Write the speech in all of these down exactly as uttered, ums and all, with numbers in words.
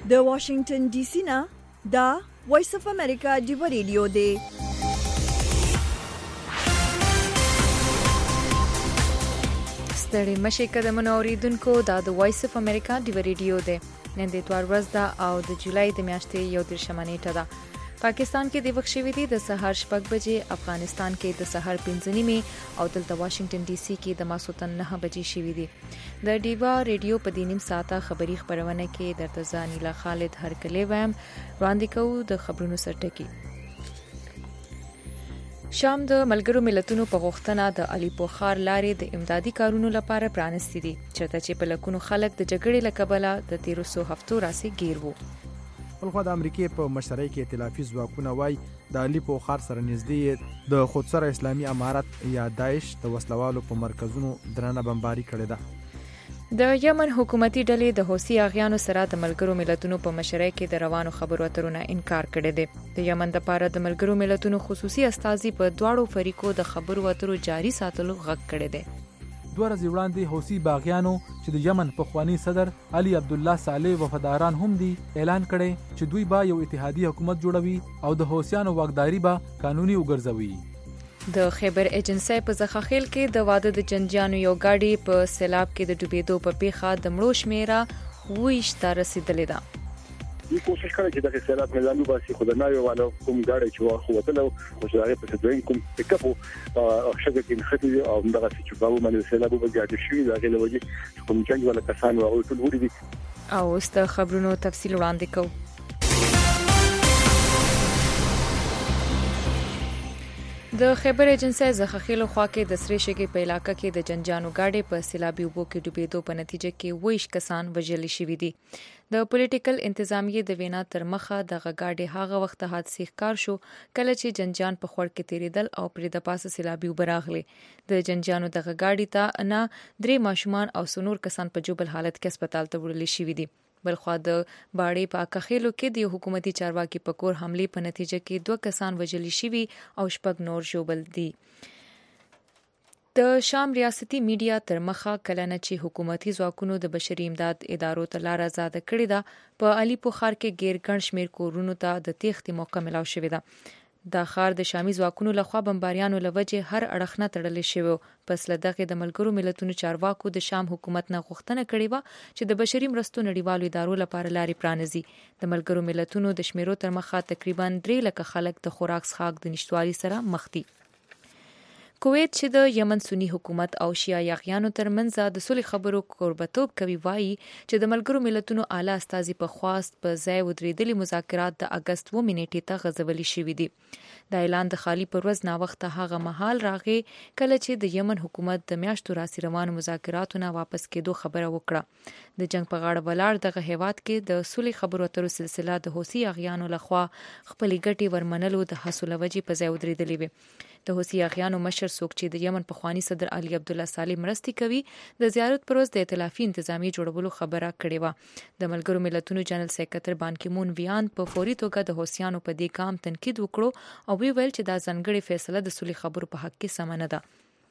د واشنگټن ډي سي نه دا وایس اف امریکا ډیو ریډیو دی. ستړي مشه قدمونه اوریدونکو دا د وایس اف امریکا ډیو ریډیو دی. نن د اتوار ورځ ده او د جولای د میاشتې یو دېرشمه نیټه ده. پاکستان کې د وخت شوی دی د سهار شپږ بجې، افغانستان کې د سهار پنځه نیمې او دلته واشنگټن ډي سي کې د ماسوتن نه بجې شوی دی. د ډیوا ریډیو په دینیم ساعته خبری خبرونه کې درته ځانیلا خالد هرکلی وایم. وړاندې کوو د خبرونو سرټکی. شام د ملګرو ملتونو په غوښتنه د الیپو ښار لارې د امدادي کارونو لپاره پرانستې دي، چېرته چې په لکونو خلک د جګړې له کبله د تیرو څو هفتو راسې ګیر وو. بلخوا د امریکې په مشرۍ کې ائتلافي ځواکونه وایي د الیپو ښار سره نږدې د خودسره اسلامي امارت یا داعش د وسلوالو په مرکزونو درنه بمباري کړې ده. د یمن حکومتي ډلې د حوثي اغیانو سره د ملګرو ملتونو په مشرۍ کې د روانو خبرو اترو نه انکار کړی دی. د یمن لپاره د ملګرو ملتونو خصوصي استازي په دواړو فریقو د خبرو اترو جاري ساتلو غږ کړی دی. دوه ورځې وړاندې حوثي باغیانو چې د یمن پخوانی صدر علي عبدالله صالح وفاداران هم دي اعلان کړی چې دوی به یو اتحادي حکومت جوړوي او د حوثیانو واکداري به قانوني وګرځوي. د خیبر ایجنسی په زخخیل کې د واده د جنجانو یو گاډي په سیلاب کې د ډوبېدو په پیښه د مړو شمیره ویش ته رسیدلې ده. دې کوشش کړی چې د سیلاب نه ځانو باسي، خو د ناوې والو کوم گاډي چې واخوتل او چې هغه په دویم کوم پکاپو شګه کې نختی او دغه چې باو باندې سیلاب وګاډي شوی دا غل وجه کوم څنګه ولا کسان او ټول وړي دي. او ست خبرونو تفصیل وړاندې کوو. د خیبر ایجنسی زخخیل خوا کې د سری شګي په علاقې کې د جنجانو گاډي په سیلابي اوبو کې ډوبېدو په نتیجه کې ویش کسان وژل شوي دي. د پولیټیکل انتظامیې د وینا تر مخه دغه گاډي هغه وخت حادثې ښکار شو کله چې جنجان په خور کې تیریدل او پرې د پاسه سیلابي اوبه راغلي. د جنجانو دغه گاډي ته نه درې ماشومان او څلور کسان په جوبل حالت کې هسپتال ته وړل شوي دي. بلخوا د باړې په اکخېلو کې د حکومتي چارواکي په کور حمله په نتیجه کې دوه کسان وژل شوي او شپږ نور ژوبل دي. د شام ریاستي میډیا تر مخه کله نه چې حکومتي ځواکونو د بشري امداد ادارو ته لار آزاد کړې ده، په الیپو ښار کې ګیر ګڼ شمیر کورونو ته د تېښتې موقع ملاو شوې ده. دا ښار د شامي ځواکونو لخوا بمباریانو لوجه هر اړخ نه تړل شوی. پس له دغه د ملګرو ملتونو چارواکو د شام حکومت نه غوښتنه کړې و چې د بشري مرستو نړیوالو ادارو لپاره لارې پرانځي. د ملګرو ملتونو د شمیرو تر مخه تقریبا درې لکه خلک د خوراک څښاک د نشټوالي سره مخ دي. کویت چې د یمن سنی حکومت او شیعه یاغیانو ترمنځ د صلح خبرو کوربتوب کوي وایي چې د ملګرو ملتونو اعلی استازي په خواست په ځای ودرېدلي مذاکرات د اگست اووه نیټې ته غځولي شوي دي. دا اعلان د خالی پر ورځ ناوخته هغه مهال راغی کله چې د یمن حکومت د میاشتو راسي روانو مذاکراتو نه واپس کېدو خبره وکړه. د جنگ په غاړه ولاړ دغه هیواد کې د صلح خبرو اترو سلسله د حوثي اغیانو لخوا خپلې ګټې ورمنلو د حاصل وجې په ځای ودرېدلې وي. د حوثي اغیانو مشر څوک چې د یمن پخوانی صدر علي عبدالله صالح مرستې کوي د زیارت پر ورځ د ائتلافي انتظامیې جوړولو خبره کړې وه. د ملګرو ملتونو جنرال سکرټر بان کی مون ویان په فوري توګه د حوثیانو په دې ګام تنقید وکړو او وی ویل چې دا ځانګړې فیصله د صلح خبرو په حق کې سم نه ده.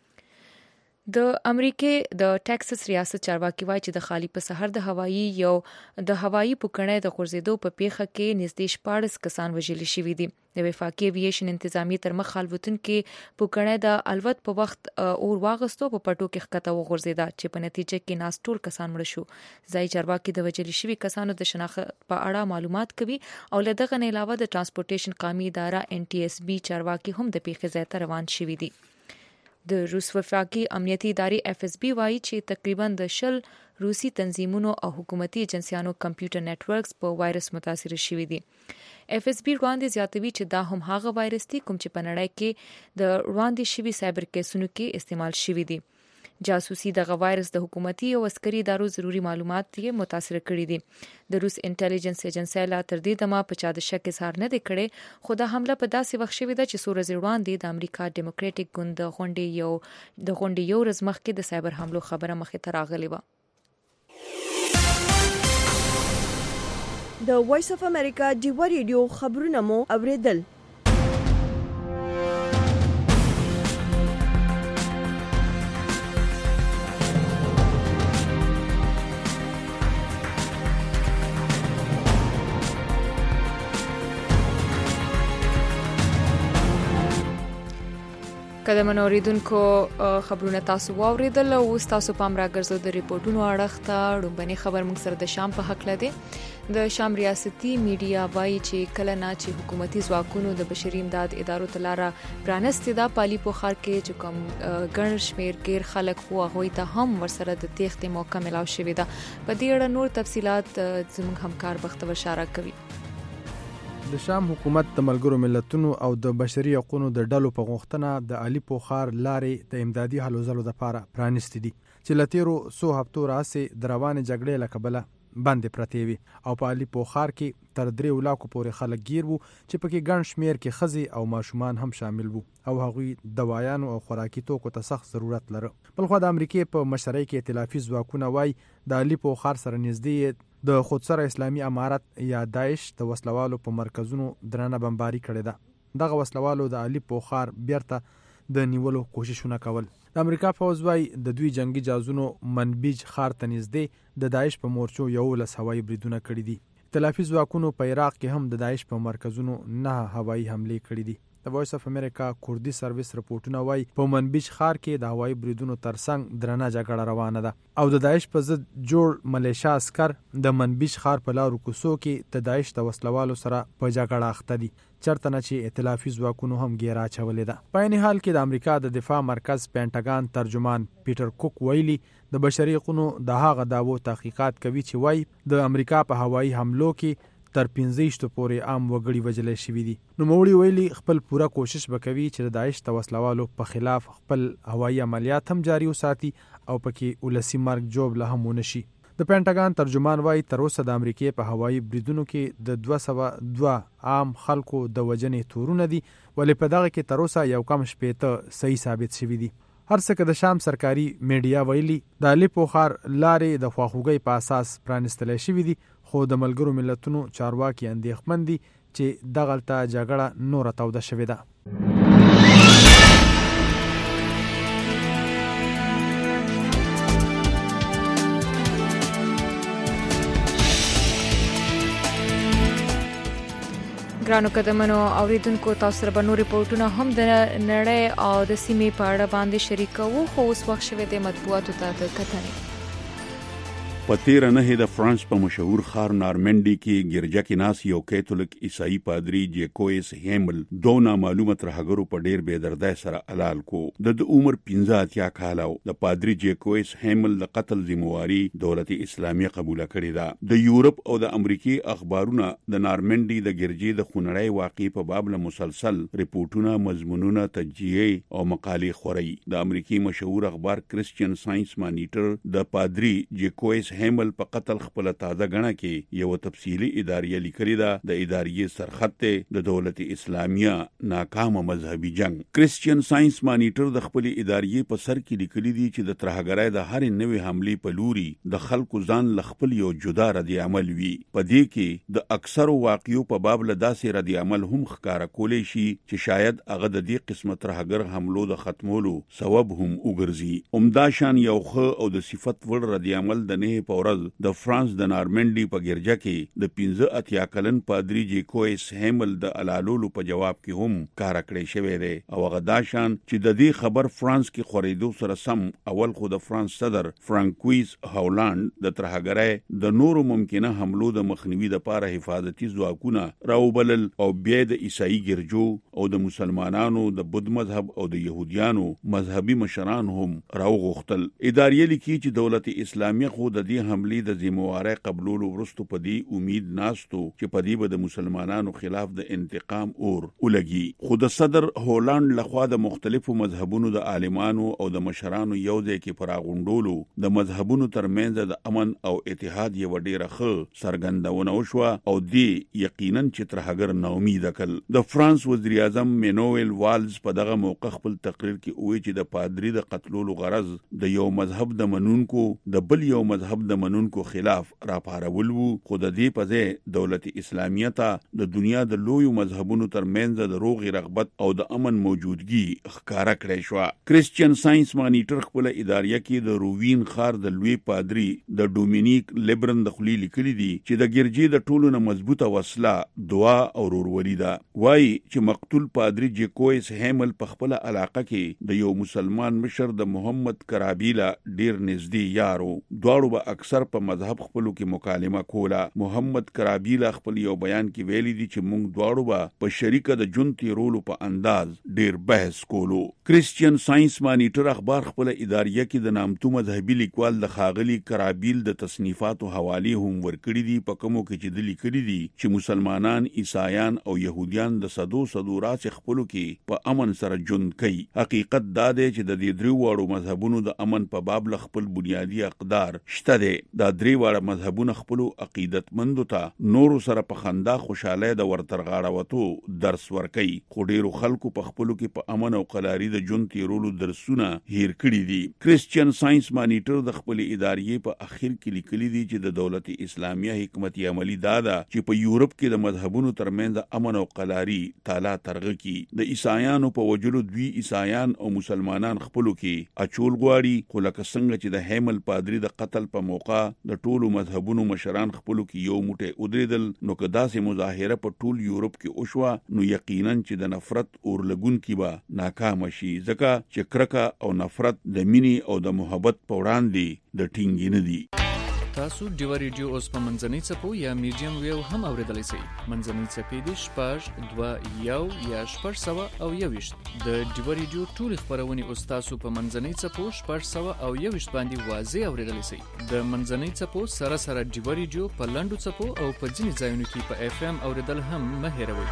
د امریکې د ټکساس ریاست چارواکي وایي چې د خالی په سحر د هوایی یو د هوایی پوکڼې د غورځېدو په پیښه کې نږدې شپاړس کسان وژل شوي دي. د وفاقي ایویشن انتظامیې تر مخ الوتونکې پوکڼې د الوت په وخت اور واغستو په پټو کې ښکته وغورځېده چې په نتیجه کې ناس ټول کسان مړه شو. ځای چارواکي د وژل شوي کسانو د شناخت په اړه معلومات کوي او له دغه نه علاوه د ترانسپورټیشن قومي اداره ان ټي اس بي چارواکي هم د پیښې ځای ته روان شوي دي. د روس وفاقي امنیتي ادارې اف اس بي وایي چې تقریبا د شل روسي تنظیمونو او حکومتي ایجنسیانو کمپیوټر نتورکس په وایرس متاثر شوي دي. اف اس بي وړاندې زیاتوي چې دا هم هغه وایرس دی کوم چې په نړۍ کې د وړاندې شوي سایبر کیسونو کې استعمال شوي دي. جاسوسي دغه وایرس د حکومتي او عسکري ادارو ضروري معلومات یې متاثر کړي دي. د روس انټيليجنس ایجنسی لا تر دې دمه په چا د شک اظهار نه دی کړی، خو دا حمله په داسې وخت شوې ده چې څو ورځې وړاندې د امریکا ډیموکراټیک ګوند د غونډې یو د غونډې یو ورځ مخکې د سایبر حملو خبره مخې ته راغلې وه. د وایس اف امریکا ډیو ریډیو خبرونه مو اوریدل. قدمن اوریدونکو خبرونه تاسو واوریدل او تاسو پام راګرځو د ریپورتونو اړه ته ډومبني خبر موږ سره د شام په حق لده د شام ریاستي میډیا وایي چې کله نه چې حکومتي ځواکونو د بشري امداد ادارو تلاره پرانستې ده پالي په خار کې چې کوم ګڼ شمیر غیر خلک خو هغه ته هم ورسره د تېښتې موقع ملاو شوې ده. په دې اړه نور تفصيلات زموږ همکار بختور شارک کوي. د شام حکومت د ملګرو ملتونو او د بشري حقوقو د ډلو په غوښتنه د علي پوخار لارې د امدادي هلو ځلو لپاره پرانستې دي چې لتیرو سو هفتو راځي د روانې جګړې لکبله باندې پرتې وي او په علي پوخار کې تر درې ولاکو پورې خلک گیر وو چې پکې ګڼ شمیر کې خزي او ماشومان هم شامل وو او هغوی دوايانو او خوراکي توکو ته سخت ضرورت لري. بلخو د امریکای په مشرۍ کې ائتلافي ځواکونه وای د علي پوخار سره نږدې د خودسره اسلامي امارت یا داعش د وسلوالو په مرکزونو درنه بمباري کړې ده. دغه وسلوالو د علي پوخار بیرته د نیولو کوششونه کول. د امریکا فوز وايي د دوی جنگي جازونو منبیج خار ته نږدې د داعش په مورچو یو لس هوایي بریدونه کړي دي. ائتلافي ځواکونو په عراق کې هم د داعش په مرکزونو نه هوایي حمله کړي دي. د وایس اف امریکا کوردی سرویس رپورټونه وايي په منبیج خار کې د هوایي بریدونو ترڅنګ درنه جګړه روانه ده او د داعش په ضد جوړ ملیشیا عسكر د منبیج خار په لارو کوڅو کې د داعش د وسلوالو سره په جګړه اخته دي چرته نه چې ائتلافي ځواکونو هم ګیرا چولې ده. په عین حال کې د امریکا د دفاع مرکز پینټاګان ترجمان پیټر کوک ویلي د بشري حقوقو د هغه داوو تحقیقات کوي چې وايي د امریکا په هوایي حملو کې تر پنځه پورې عام وګړي وجلې شوي دي. نو موري ویلي خپل پوره کوشش وکوي چې د داعش د وسلوالو په خلاف خپل هوایي عملیات هم جاري وساتي او پکې ولسی مرګ جوړ له هم ونشي. د پینټاګان ترجمان وايي تر اوسه د امریکای په هوایي بریدونو کې د دوه سوه دوه عام خلکو د وجنې تورونه دي ولې په دغه کې تر اوسه یو کم شپېته صحیح ثابت شوي دي. هر څه که د شام سرکاري میډیا ویلي د علي پوخار لارې د خواخوږۍ په اساس پرانستل شوي دي خو د ملګرو ملتونو چارواکي اندېښمن دي چې دغلته جګړه نوره توده شوې ده. ګرانو قدمنو اوریدونکو تاسو سره به نور ریپورتونه هم د نړۍ او د سیمې په اړه باندې شریکوو خو اوس وخت شوی د مطبوعاتو ته د کتنې. په تیره نهې د فرانس په مشهور ښار نارمنډي کې ګرجا کې ناس یو کیتولیک عیسائی پادری جیکویس هیمل دو نامعلومه ترهګرو په ډیر بې دردۍ سره حلال کو. د عمر پنځه اتیا کاله د پادری جیکویس هیمل د قتل ذمہواری دولت اسلامي قبول کړې ده. د یورپ او د امریکای اخبارونه د نارمنډي د ګرجې د خونړۍ واقعې په باب له مسلسل ریپورتونه مضمونونه تجزیه او مقالې خوري. د امریکای مشهور اخبار کرسچین ساينس مانیټر د پادری جیکویس هیمل په قتل خپل تازه غنه کې یو تفصیلی اداریه لیکلې ده. د اداریې سرخط د دولت اسلامیه ناکامه مذهبي جنگ. کرسچین ساينس مانیټر د خپل اداریې په سر کې لیکلي دي چې د ترهګرۍ د هر نوې حمله په لوري د خلکو ځان لخپل یو جدا ردی عمل وي. په دې کې د اکثرو واقعیو په باب له داسې ردی عمل هم ښکارا کولې شي چې شاید هغه د دې قسمه ترهګر حملو د ختمولو سبب هم وګرځي. عمده شان یو خو او د صفت ور ردی عمل د نه په ورځ د فرانس د نارمنډي په ګرجا کې د پنځه اتیا کلن پادری جیکویس هیمل د علالولو په جواب کې هم کار کړی شوی دی او هغه دا شان چې د دې خبر فرانس کې خورېدو سره سم اول خو د فرانس صدر فرانکویز هولند د ترهګرۍ د نورو ممکنه حملو د مخنیوي لپاره حفاظتي ځواکونه راوبلل او بیا د عیسائی ګرجو او د مسلمانانو د بودھ مذهب او د يهوديانو مذهبي مشران هم راوغختل. ادارې لیکي چې دولت اسلامي خو د دې حملې د ذمہواری قبولولو وروسته په دې امید ناستو چې په دې به د مسلمانانو خلاف د انتقام اور ولګي. خو د صدر هولند لخوا د مختلفو مذهبونو د عالمانو او د مشرانو یو ځای کې پراغونډولو د مذهبونو ترمنځ د امن او اتحاد یو ډیره ښه څرګندونه وشوه او دې یقینا چې ترهګر ناامید کړل. د فرانس وزیر اعظم مینوئل والز په دغه موقع خپل تقریر کې وایي چې د پادری د قتلولو غرض د یو مذهب د منونکو د بل یو مذهب مذهب د منونکو خلاف راپارول وو، خو د دې په ځای دولت اسلامیه ته د دنیا د لویو مذهبونو ترمنځ د روغې رغبت او د امن موجودګي ښکارا کړی شو. کرسچین ساينس مانیټر خپل اداریه کې د رووین خار د لوی پادری د ډومینیک لیبرن د خلی لیکلي دي چې د ګرجي د ټولو نه مضبوطه وسله دعا او ورورولي ده. وایي چې مقتول پادری جیکویس هیمل په خپل علاقه کې د یو مسلمان مشر د محمد کرابیلا ډیر نږدې یارو. دواړو به اکثر په مذهب خپلو کې مکالمه کوله. محمد کرابیلا خپل یو بیان کې ویلي دي چې موږ دواړو به په شریکه د جون تیرولو په انداز ډیر بحث کولو. کرسچین ساينس مانیټر اخبار خپل اداریه کې د نامتو مذهبي لیکوال د خاغلی کرابیل د تصنیفاتو حواله هم ورکړي دي، په کومو کې چې د لیکلي دي چې مسلمانان، عیسایان او يهوديان د صدو صدو راس خپلو کې په امن سره ژوند کوي. حقیقت دا دی چې د دې درې واړو مذهبونو د امن په باب ل خپل بنیادی اقدار شته دي. دا درې واړه مذهبونه خپل عقیدتمندو ته نور سره په خندا خوشاله د ورترغاړوتو درس ورکي، خو ډیرو خلکو په خپلو کې په امن او قلاري د ژوند تیرولو درسونه هیر کړي دي. کرسچین ساينس مانیټر د خپل ادارې په اخر کې لیکلي دي چې د دولت اسلامیه حکمت عملی دا ده چې په یورپ کې د مذهبونو ترمنځ امن او قلاري تالا ترغه کی. د عیسایانو په وجلو دوی عیسایان او مسلمانان خپلو کې اچول غواړي، خو لکه څنګه چې د هیمل پادری د قتل په موقع د ټولو مذهبونو مشران خپلو کې یو موټی ودرېدل، نو که داسې مظاهره په ټول یورپ کې وشوه نو یقینا چې د نفرت اورلګون کې به ناکام شي، ځکه چې کرکه او نفرت د مینې او د محبت په وړاندې د ټینګې نه دي. تاسو ډیوا ریډیو اوس په منځنۍ څپو یا میډیم ویو هم اوریدلی شئ. منځنۍ څپې دي شپږ دوه یو یا شپږ سوه او یوویشت. د ډیوا ریډیو ټولې خپرونې اوس تاسو په منځنۍ څپو شپږ سوه او یوویشت باندې واضح اوریدلی شئ. د منځنۍ څپو سره سره ډیوا ریډیو په لنډو څپو او په ځینې ځایونو کې په اف ام اوریدل هم مه هیروئ.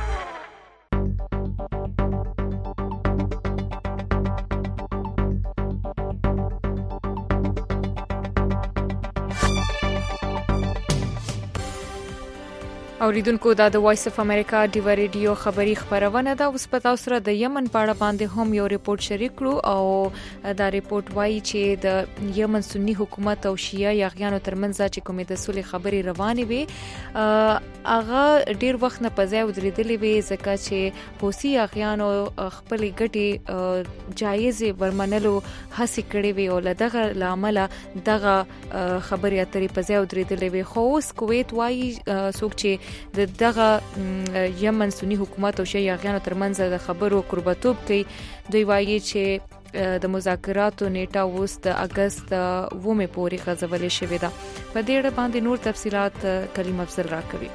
اوریدونکو دا د وایس اف امریکا ډیوا ریډیو خبری خبرونه ده. اوس په تاسو سره د یمن په اړه باندې هم یو ریپورت شریک کړو او دا ریپورت وایي چې د یمن سنی حکومت او شیعه یاغیانو ترمنځ چې کومې د صلح خبرې روانې وي هغه ډیر وخت نه په ځای ودرېدلې وي، ځکه چې حوثي یاغیانو خپل ګټې جایزې ورمنلو هڅې کړې وي او له دغه لامل دغه خبرې اترې په ځای ودرېدلې وي. خو اوس کویت وایي څوک چې د دغه یمن سنی حکومت او شیعه یاغیانو ترمنځ د خبرو قربتوب کوي، دوی وایي چې د مذاکراتو نیټه اوس د اگست اوومې پورې غځولې شوې ده. په دې اړه باندې نور تفصيلات کریم افضل راکوي.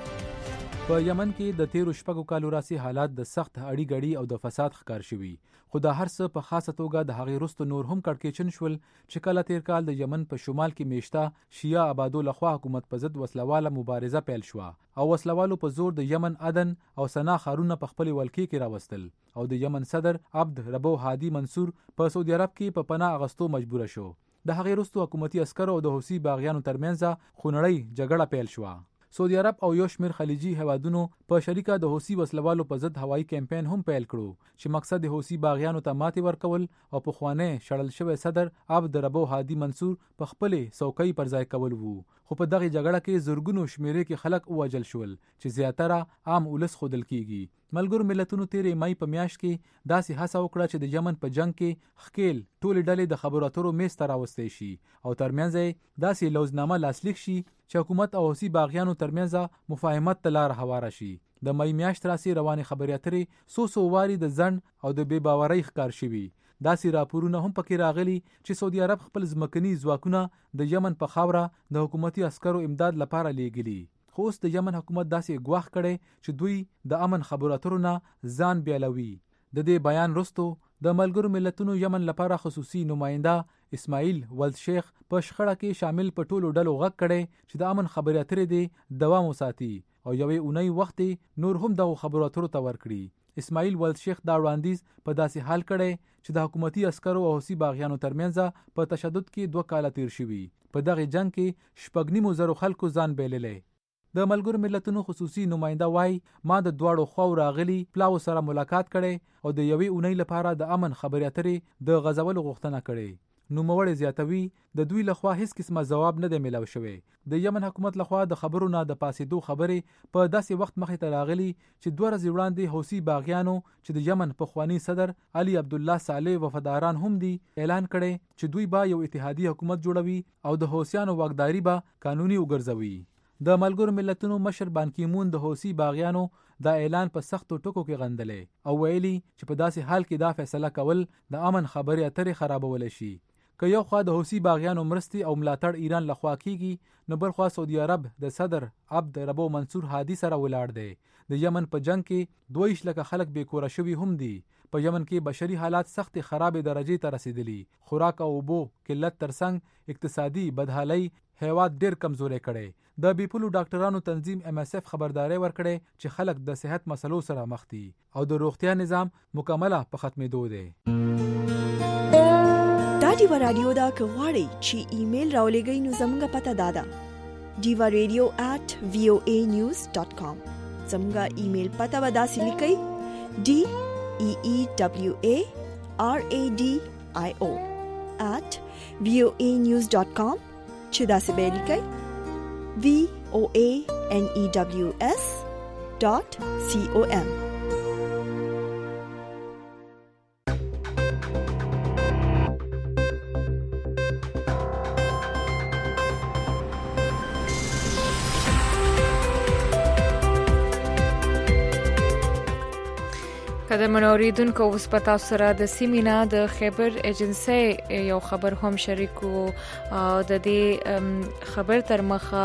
په یمن کې د تیرو شپږو کالو راسي حالات د سخت اړی غړي او د فساد ښکار شوي، خو دا هر څه په خاصه توګه د هغې وروسته نور هم کړکېچن شول چې کله تیر کال د یمن په شمال کې میشته شیعه آبادو لخوا حکومت په ضد وسلواله مبارزه پیل شوه او وسلوالو په زور د یمن عدن او سنا ښارونه په خپل ولکې کې راوستل او د یمن صدر عبد ربو هادي منصور په سعودي عرب کې په پناه اغستو مجبور شو. د هغې وروسته حکومتي عسکرو او د حوثي باغیانو ترمنځ خونړۍ جګړه پیل شوه. سعودي عرب او یو شمېر خلیجي هیوادونو په شریکه د حوثي وسلوالو په ضد هوایي کمپاین هم پیل کړو چې مقصد د حوثي باغیانو ته ماتې ورکول او په خوانه شړل شوی صدر عبد ربو هادي منصور په خپل څوکۍ پر ځای کول وو. خو په دغه جګړه کې زورګونو شمیرې کې خلک ووژل شول چې زیاتره عام ولس خودل کیږي. ملګرو ملتونو تیرې مای په میاشت کې داسې هڅه وکړه چې د یمن په جنگ کې خکیل ټولې ډلې د خبرو اترو میز ته راوستې شي او ترمنځ یې داسې لوزنامه لاسلیک شي چې حکومت او حوثي باغیانو ترمنځ مفاهمت ته لار هواره شي. د مای میاشت راسي روانې خبرې اترې سو سو واري د ځنډ او د بې باورۍ ښکار شوي. داسې راپورونه هم پکې راغلي چې سعودي عرب خپل ځمکني ځواکونه د یمن په خاوره د حکومتي عسکرو امداد لپاره لیږلي. خو اوس د یمن حکومت داسې ګواښ کړی چې دوی د امن خبرو اترو نه ځان بیالوي. د دې بیان وروسته د ملګرو ملتونو یمن لپاره خصوصي نماینده اسماعیل ولد شیخ په شخړه کې شامل په ټولو ډلو غږ کړی چې د امن خبرې اترې دې دوام وساتي او یوې اونۍ وخت نور هم دغه خبرو اترو ته ورکړي. اسماعیل ولد شیخ دا وړاندیز په داسې حال کړی چې د حکومتي عسکرو او حوثي باغیانو ترمنځ په تشدد کې دوه کاله تیر شوي. په دغه جنگ کې شپږ نیمو زرو خلکو ځان بایللی. د ملګرو ملتونو خصوصي نماینده وای ما د دواړو خواو راغلي پلاو سره ملاقات کړي او د یوې اونۍ لپاره د امن خبرې اترې د غځولو غوښتنه کړې. نوموړی زیاتوي د دوی لخوا هیڅ قسمه ځواب نه دی میلاو شوی. د یمن حکومت لخوا د خبرو نه د پاسېدو خبرې په داسې وخت مخې ته راغلي چې دوه ورځې وړاندې حوثي باغیانو چې د یمن پخوانی صدر علي عبدالله صالح وفاداران هم دي اعلان کړی چې دوی به یو اتحادیه حکومت جوړوي او د حوثیانو واکداري به قانوني وګرځوي. د ملګرو ملتونو مشر بان کی مون د حوثي باغیانو دا اعلان په سختو ټکو کې غندلې او ویلي چې په داسې حال کې دا فیصله کول د امن خبرې اترې خرابولی شي. که یو خوا د حوثي باغیانو مرستې او ملاتړ ایران لخوا کیږي نو بل خوا سعودي عرب د صدر عبد ربو منصور هادي سره ولاړ دی. د یمن په جنگ کې دویش لکه خلک بې کوره شوي هم دي. په یمن کې بشري حالات سخت خراب درجه ته رسیدلی. خوراک او اوبو قلت ترڅنګ اقتصادي بدحالۍ هیواد ډیر کمزوري کړي. د بیپولو ډاکټرانو تنظیم ایم اس اف خبرداري ورکړي چې خلک د صحت مسلو سره مخ دي او د روغتیا نظام مکمله په ختمېدو دی. دا دیوا رادیو دا که غواړئ چې ایمیل راولېږئ نو زموږ پته دا ده diva radio at voa news dot com. زموږ ایمیل پته به داسې لیکئ d e e w a r a d i o at voa news dot com چې داسې به لیکئ v o a n e w s dot com. قدرمن اوریدونکو اوس په تاسو سره د سیمینا د خبر ایجنسی یو خبر هم شریکو. د دې خبر تر مخه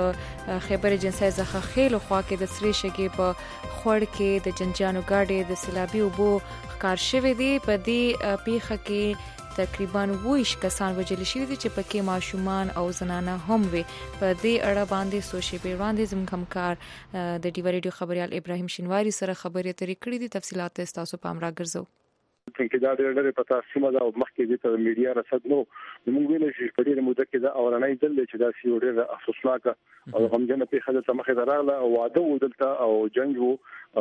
د خبر ایجنسی څخه خېلو خوا کې د سری شګي په خوړ کې د جنجانو گاډي د سیلابي اوبو ښکار شوی دی. په دې پیښه کې تقریبا ویش کسان وژل شوي دي چې پکې ماشومان او زنانه هم وي. په دې اړه باندې څو شېبې وړاندې زموږ همکار د ډیوا ریډیو خبریال ابراهیم شینواری سره خبرې اترې کړې دي. تفصیلات تاسو پام راګرځو. څنګه دا ډېر په تاسو سیمه دا مخکې دي ته میډیا رسد نو موږ ویل چې په دې موده کې دا اورنۍ دل چې دا سی ډېر افسوسناک او غمجن په خاطر ته مخې دراغله او واده ودلته او جنگ وو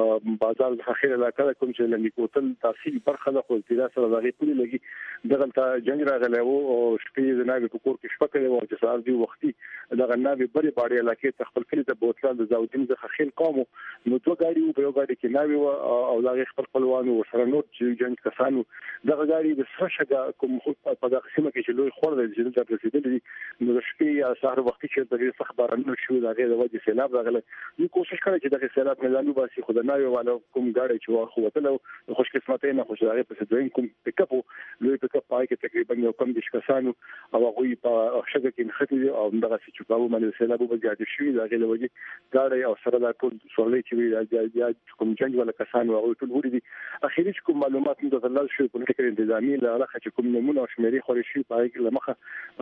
بازار د اخر علاقه کوم چې لنی کوتل تاسیل برخه د خو تیرا سره دغه پوری لګي دغه جنگ راغلی وو او شپې د ناوی په کور کې شپه کړې وو چې سار دی وختي دغه ناوی بری باړې علاقه ته خپل کلی ته بوتلان د زاودین د خخیل قوم نو دوه غاډي وو په یو غاډي کې ناوی او دغه خپل خپلوانو سره نو چې جنگ کسانو دغه غاډي د سرشګه کوم په دغه سیمه کې چې لوی خور د جنگ د رسیدلې نو د شپې یا سهار وختي چې دغه څخه بارانه شو دغه د وجه سیلاب راغلی. یو کوشش کړی چې دغه سیلاب نه لاندې باسي خو نه یو والو کوم غاډي چې واخ وته خوش قسمت نه خوش دغه په دویم کوم پک اپ لوی پک اپ پای کې تقریبا یو کم د کسانو او هغه په شګه کې نختی او دغه چې په باندې سیلاب وګړي شي دغه د وجه غاډي او سره د ټول سورلې چې یا کوم جنگ ولا کسانو او ټول ورې دي. اخیری کوم معلومات نو د الله شو په فکر انتظامی له علاقه چې کوم نمونه او شمیرې خوري شي پای کې لمخه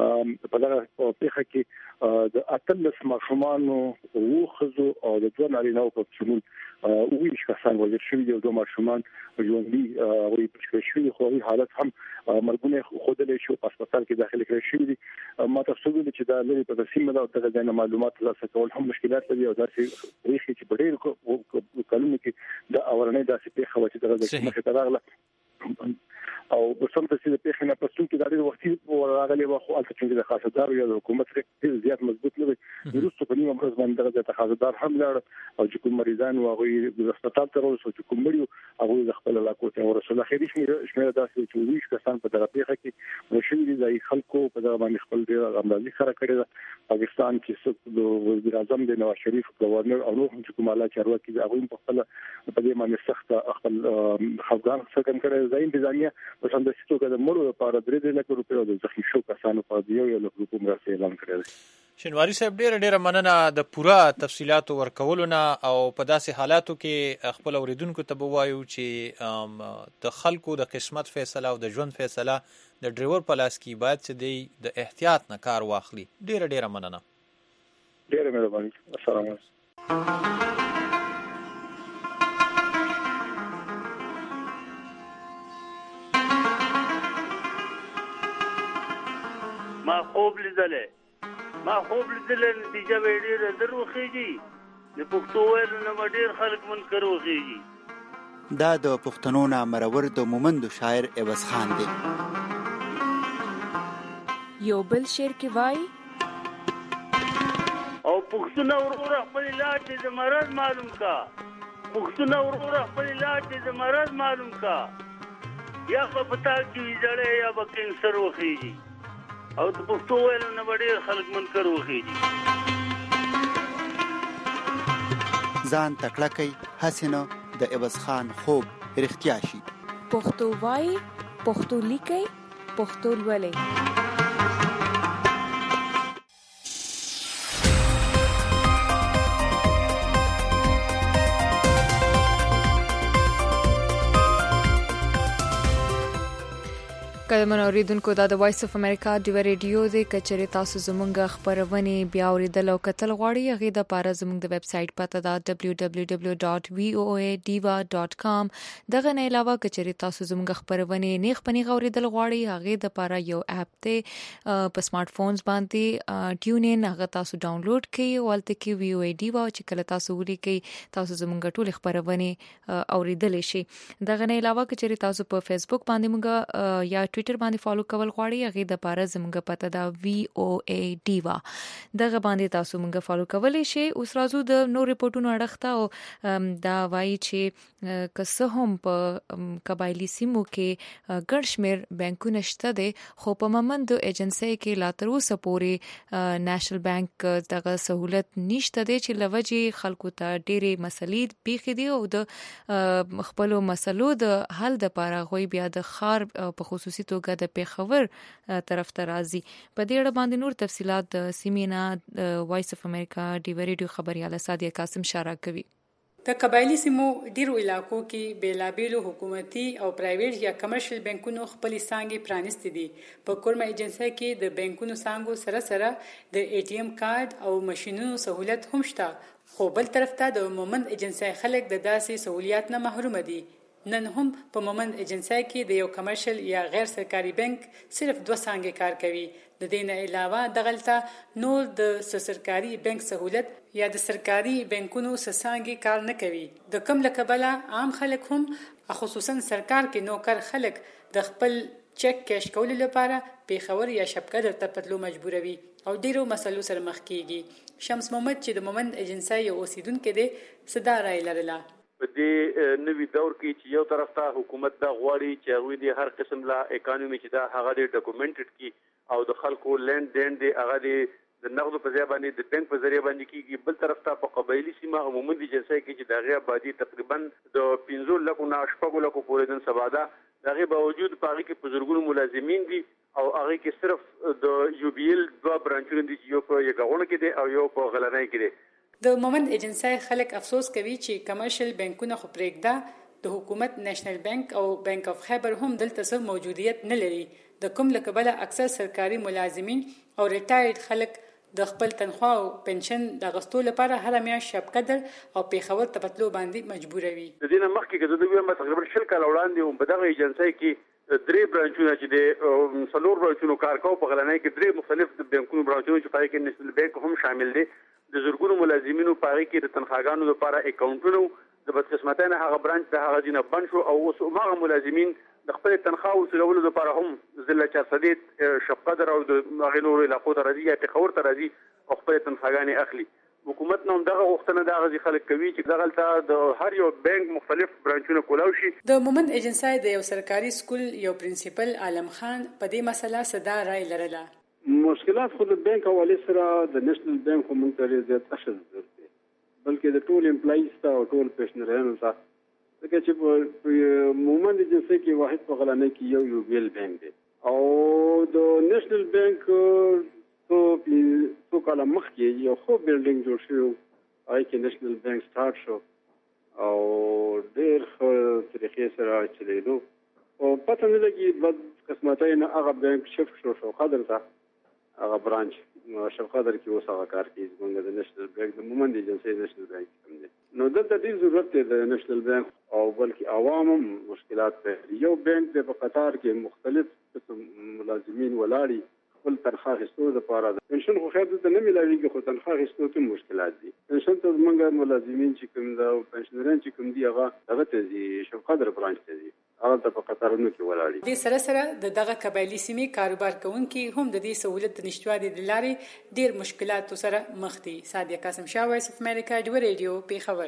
په دغه پیخه کې د اتلس ماشومان او خزو او د دوه نارینه په څمون او ویش کسان وځي شوی د دوه ماشومان ژوندۍ او په شوی خو حالت هم مرګونه خودلې شو په هسپتال کې داخل کړی شوی دي. ما تاسو ته چې دا لري په سیمه دا د غږ معلومات ترلاسه کول هم مشکلات لري او داسې ریښې چې په ډېر کلونو کې د اورنۍ داسې پیښه و چې دغه مخه تراغله او په څوم د سیده پیښه نه پښتون کې د ډېر وختي راغلي واخو الته چې د خاصدار یا د حکومت ډېر زیات مضبوط نه وي. وروسته په نیمه ورځ باندې د خاصدار هم لاړ او چې کوم مریضان او هغه د هسپتال ته ورسول چې کوم مړیو هغه د خپل علاقو ته ورسول. خېری شمېر داسې چې ویش کسان په دغه پیښه کې مشهور دي ځای خلکو په دغه باندې خپل ډېر امراضي سره کړی ده. پاکستان کې د وزیر اعظم د نواز شریف گورنر او نور چې کوم اعلی چارواکي هغه په خپل په دې باندې سخت خپل خفګان څرګند کړی ځای انتظامیه په سم د ستوګه د مړو لپاره درې لک روپۍ او د زخمي شو کسانو په یو یو لک روپۍ مرسته اعلان کړی دی. شینواری صاحب ډیره ډیره مننه د پوره تفصيلاتو ورکولونه او په داسې حالاتو کې خپل اوریدونکو ته ووایو چې د خلکو د قسمت فیصله او د ژوند فیصله د ډرایور په لاس کې باید چې دی د احتیاط نه کار واخلي. ډیره ډیره مننه. ډیره مهرباني. السلام علیکم. ما خوب لیدلې ما خوب لیدلې نتیجه به ډېره دروخیږي د پښتو ویل نه ډېر خلک منکر وخیږي. دا د پښتنو نه مرور د مومند شاعر عوض خان دی. یو بل شعر کې وایي او پښتون ورور خپل علاج د مرض معلوم کا پښتون ورور خپل علاج د مرض معلوم کا یا په پتا کې ویځړې یا په کینسر وخیږي او د پښتو ویل نه ډېر خلک منکر وخیږي ځان تکړه کوي حسینه د عوض خان خوب رښتیا شي پښتو وایي پښتو لیکي پښتو لولي کله اوریدونکو دا د وایس اف امریکا د ریډیو د کچري تاسو زمونږ خبرونه بیا اوریدل او کتل غواړي هغه د پاره زمونږ د ویب سټ پته دا دبليو دبليو دبليو ډاټ وی او اي ډیوا ډاټ کام دغه نه علاوه کچري تاسو زمونږ خبرونه نیغ پنی اوریدل غواړي هغه د پاره یو اپ ته په سمارټ فونز باندې ټیون ان هغه تاسو ډاونلوډ کړئ ولته کې وی او اي ډیوا چې کله تاسو ولیکي تاسو زمونږ ټول خبرونه اوریدل شي دغه نه علاوه کچري تاسو په فیسبوک باندې موږ یا ټوئیټر باندې فالو کول غواړي هغه د پاره زموږ پته دا وی او اي ډیوا دغه باندې تاسو موږ فالو کولای شئ اوس راځو د نو ریپورتونو اړخته او دا وایي چې کسه هم په قبایلی سیمو کې ګرشمیر بانکونه شته دي خو په ممند ایجنسی کې لا تر اوسه پورې نېشنل بانک دغه سہولت نشته دي چې لوجه خلکو ته ډېرې مسلې پیښې دي او د خپل مسلو د حل د لپاره غوي بیا د خار په خصوصي توګه د پیښور طرف ته راځي په دې اړه باندې نور تفصيلات د سیمینا وایس اف امریکا ډی ریډیو خبرياله سادیه قاسم شارع کوي د قبایلی سیمو ډیرو علاقو کې بیلابیلو حکومتي او پرایویټ یا کمرشل بانکونو خپل څانګې پرانیستې دي په کورمه ایجنسی کې د بانکونو څانګو سره سره د ای ټي ایم کارت او ماشينونو سہولت هم شته خو بل طرف ته د مومند ایجنسی خلک د داسې سہولیات نه محروم دي نن هم په مومند ایجنسی کې د یو کمرشل یا غیر سرکاري بانک صرف دوه څانګې کار کوي د دې نه علاوه دغلته نور د سرکاري بانک سہولت یا د سرکاري بانکونو څانګې کار نه کوي د کم لکبله عام خلک هم خصوصا سرکار کې نوکر خلک د خپل چک کیش کولو لپاره پیښور یا شپکدر ته تلو مجبوروي او ډیرو مسلو سره مخ کیږي شمس محمد چې د مومند ایجنسی یو اوسیدونکو دی صدا رای لرله په دې نوې دور کې چې یو طرف ته حکومت دا غواړي چې هغه د هر قسم لا اکانومي چې دا هغه د ډاکومنټډ کی او د خلکو لند دین دی هغه د نقد په ځای باندې د بانک په ذریعہ باندې کیږي بل طرف ته په قبایلی سیمه عمومي د جنسي کې چې دغه آبادی تقریبا د پنځه لکو نه شپږ لکو پورې د سباده دغه باوجود په هغه کې بزرګونو ملازمین دي او هغه کې صرف د یو بی ال دوه برانچونه دي یو په یګاونه کې دي او یو په غلنۍ کې دي د مومند ایجنسی خلک افسوس کوي چې کمرشل بانکونه خو پرېږده د حکومت نېشنل بانک او بانک اف خیبر هم دلته څه موجودیت نه لري د کوم لکبله اکثر سرکاري ملازمین او ریټایرډ خلک د خپل تنخواه او پنشن د غستو لپاره هر میاشت شپکدر او پیښور ته تلو باندې مجبوروي د دې نه مخکې چې د دوی تقریبا شل کال وړاندې په دغه ایجنسی کې درې برانچونه چې د څلور برانچونو کار کوي په غلنۍ کې درې مختلف بانکونو برانچونه چې پای کې نېشنل بانک هم شامل دي د زورګونو ملازمینو په هغه کې د تنخواګانو لپاره اکاونټونو د بدقسمتانه هغه برانچ د هغه دینه بند شو او اوس هغه ملازمین د خپل تنخواه وسولولو لپاره هم ضلع چارسدید شپقدر او د هغه نور علاقو ته راځي یا پیښور ته راځي او خپل تنخواګانې اخلي حکومت نو دغه وختونه د غزي خلک کوي چې دغلته د هر یو بانک مختلف برانچونه کولاو شي د مومند ایجنسی د یو سرکاري سکول یو پرنسپل عالم خان په دې مسله صدا رای لرله مشکلات خو د بانک حواله سره د نېشنل بانک هم ترې زیات اشد ضرورت بلکې د ټول امپلایز ته او ټول پېشنرانو ته ځکه چې په مومند ایجنسی کې واحد په غلانه کې یو یو بیل بانک دی او د نېشنل بانک څو څو کاله مخکې یو خو بلډینګ جوړ شو هغه کې نېشنل بانک سٹارټ شو او ډېر ښه طریقې سره چلیدو او پته نه لګي بد قسمتای نه هغه بانک شفت شو شو قدر ته هغه برانچ شفقدر کې اوس هغه کار کوي څنګه د نېشنل بانک د مومند ایجنسی نېشنل بانک کوم دي نو دلته ډېر ضرورت دی د نېشنل بانک او بلکې عوام هم مشکلات په یو بانک د په قطار کې مختلف قسم ملازمین ولاړي خپل تنخواه اخیستو لپاره د پنشن خو خیر دلته نه ملاویږي خو تنخواه اخیستو ته مشکلات دي پنشن ته موږ ملازمین چې کوم دا پنشنران چې کوم دي هغه هغه ته دي شفقدر برانچ ته دي هغه په قطارونو کې ولاړ دي. د سره سره د دغه قبایلی سیمې کاروبار کوونکي هم د دې سہولت د نشټوالي د لارې ډېر مشکلاتو سره مخ دي. سادیه قاسم شاه، وایس اف امریکا، ډیو ریډیو، پیښور.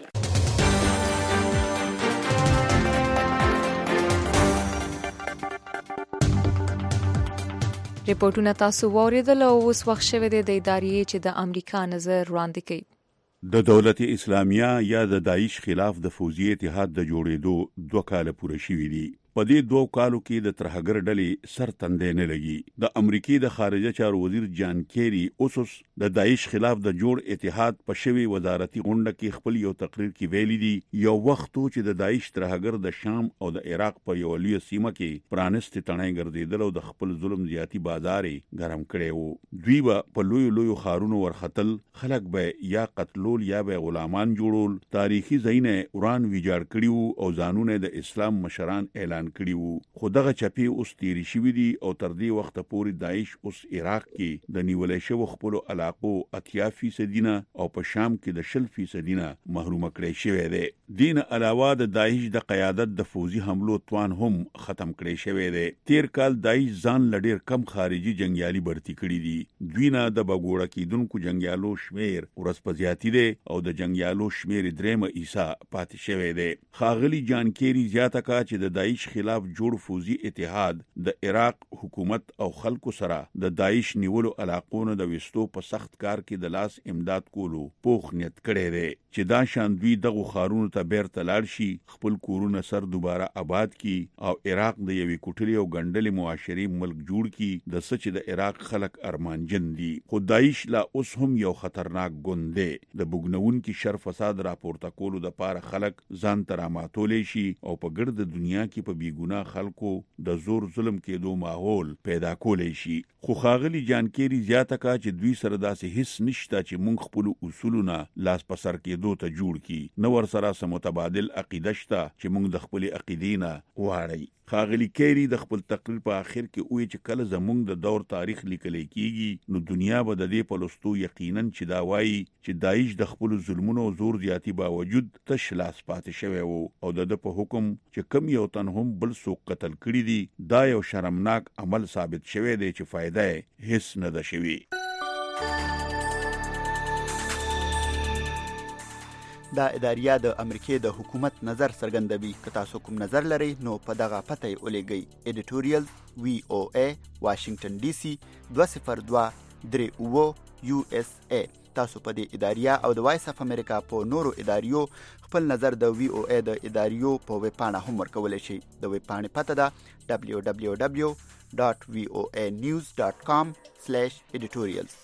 ریپورتونه تاسو واوریدل او اوس وخت شوه د ادارې چې د امریکا نظر وړاندې کوي. د دولت اسلامیه یا د داعش خلاف د فوزي اتحاد د جوړېدو دوه کال پوره شوي دي. په دې دوه کالو کې د ترهګر ډلې سر تندې نه لګي. د امریکای د خارجه چارو وزیر جان کیری اوسوس د داعش خلاف د جوړ اتحاد په شوی وزارتي غونډه کې خپل یو تقریر کې ویلي دي یو وخت چې د داعش ترهګر د شام او د عراق په یو لوی سیمه کې پرانست تڼۍ ګرځیدل او د خپل ظلم زیاتی بازارې ګرم کړي وو. دوی به په لوی لوی خارونو ورختل، خلک به یا قتلول یا به غلامان جوړول، تاریخي ځایونه وران ویجاړ کړي وو او ځانونه د اسلام مشران اعلان کړي وو. خو دغه چپی اوس تیری شوی دي او تر دې وخت پورې داعش اوس عراق کې د نیولې شو خپل علاقو اتیا فیصد نه او په شام کې د شل فیصد نه محروم کړي شوی دی. دین علاوه د داعش د قیادت د فوزي حملو توان هم ختم کړي شوی دی. تیر کال داعش ځان لډیر کم خارجي جنگیالي برتی کړي دي. دوی نه د بګوړه کېدونکو جنگیالو شمیر ورځ په زیاتی دی او د جنگیالو شمیر درېمه عیسا پاتې شوی دی. خاغلی جان کیری زیاته کا چې د داعش خلاف جوړ فوزي اتحاد د عراق حکومت او خلکو سره د داعش نیولو علاقونو د وستو په سخت کار کې د لاس امداد کولو پوخ نیت کړي دي چې دا شان دوی دغه خارونو ته بیرته لاړ شي، خپل کورونه سر دوباره آباد کی او عراق د یوې کوټلې او ګندلې معاشري ملک جوړ کی د سچ د عراق خلک ارمانجن دي. خو داعش لا اوس هم یو خطرناک ګوند دی. د بګنون کې شر فساد راپورته کولو د پاره خلک ځان تراماتولې شي او په ګرد دنیا کې په بیګناه خلکو د زور ظلم کېدو ماحول پیدا کولای شي. خو خاغلی جان کیری زیاته کا چې دوی سره داسې هیڅ نشته چې مونږ خپل اصولونه لاس په سر کېدو ته جوړ کی، نو ور سره سم متبادل عقیده شته چې مونږ د خپل عقیدینه واړی. خاغلی کیری د خپل تقریر په اخر کې وایي چې کله زمونږ د دور تاریخ لیکل کېږي نو دنیا به د دې په لستو یقینا چې دا وایي چې داعش د خپل ظلمونو او زور زیاتی باوجود تش لاس پاتې شوی وو او د په حکم چې کم یو تن هم بل څوک قتل کړي دي دا یو شرمناک عمل ثابت شوی دی چې فائدہ هیڅ نه ده شوی. دا اداریه د امریکای د حکومت نظر څرګندوي. که تاسو کوم نظر لرئ نو په دغه پته یې ولیږئ. ایډیټوریال وی او ای واشنگټن ډي سي دوه صفر دوه درې اوه یو اس ای. تاسو په دې اداریه او د وایس اف امریکا په نورو اداریو خپل نظر د وی او ای د اداریو په ویب پاڼه هم ورکولی شئ. د ویب پاڼې پته ده دبلیو دبلیو دبلیو ډاټ وی او ای نیوز ډاټ کام سلیش ایډیټوریالز.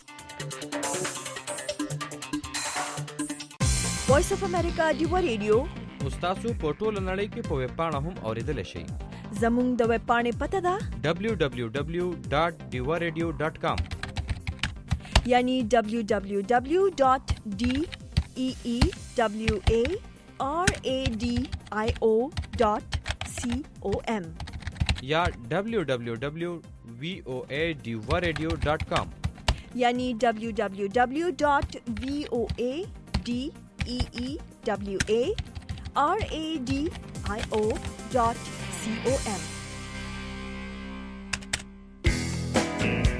وایس اف امریکا ډیو ریډیو اوس تاسو په ټوله نړۍ کې په ویب پاڼه هم اوریدلی شئ. زموږ د ویب پاڼې پته ده دبلیو دبلیو دبلیو ډاټ ډیو ریډیو ډاټ کام یعنی دبلیو دبلیو دبلیو ډاټ ډی ای ای دبلیو ای آر ای ډی آی او ډاټ سی او ایم یا دبلیو دبلیو دبلیو وی او ای ډیو ریډیو ډاټ کام یعنی دبلیو دبلیو دبلیو ډاټ وی او ای ډی ای ای دبلیو ای آر ای ډی آی او ډاټ سی او ایم.